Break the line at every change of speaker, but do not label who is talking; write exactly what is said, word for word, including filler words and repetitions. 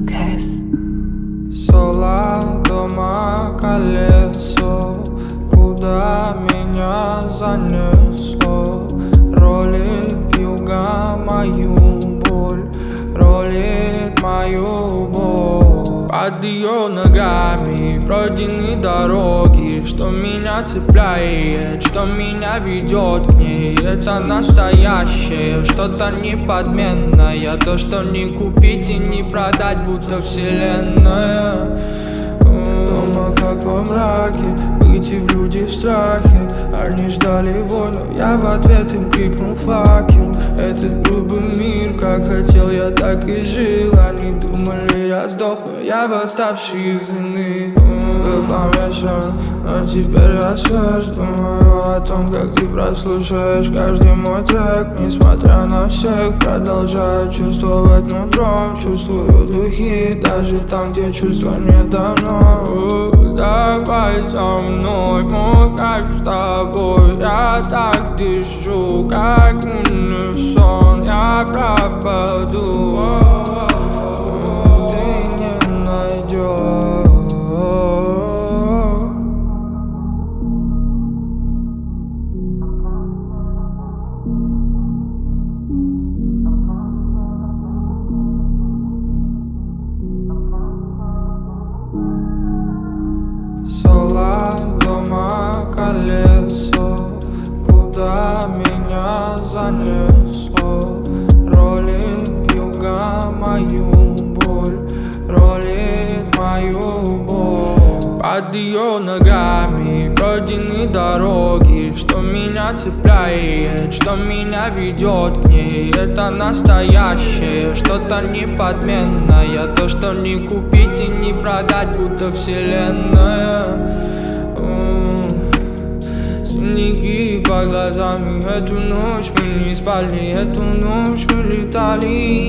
Lucas.
Сола дома колесо, куда меня занесло. Ролит вьюга мою боль, ролит мою боль. Под ее ногами пройдены дороги, что меня цепляет, что меня ведет к ней. Это настоящее, что-то неподменное, то, что не купить и не продать, будто вселенная. Дома как во мраке, выйти в люди в страхе. Они ждали войну, я в ответ им крикнул fuck you. Этот грубый мир, как хотел я, так и жил. Они думали, я сдохну, я восставший из иных. Был помешан, но теперь я свеж. Думаю о том, как ты прослушаешь каждый мой трек. Несмотря на всех, продолжаю чувствовать нутром. Чувствую духи, даже там, где чувства не дано. Давай со мной, мой кайф с тобой. Я так дышу, как унисон. Я пропаду, ты не найдешь. Сола дома колесо, куда меня занесло. Ролит вьюга мою боль, ролит мою боль. Под ее ногами пройдены дороги, что меня цепляет, что меня ведет к ней. Это настоящее, что-то неподменное, то, что не купить и не продать, будто вселенная. Синяки по глазам, и эту ночь мы не спали, эту ночь мы летали.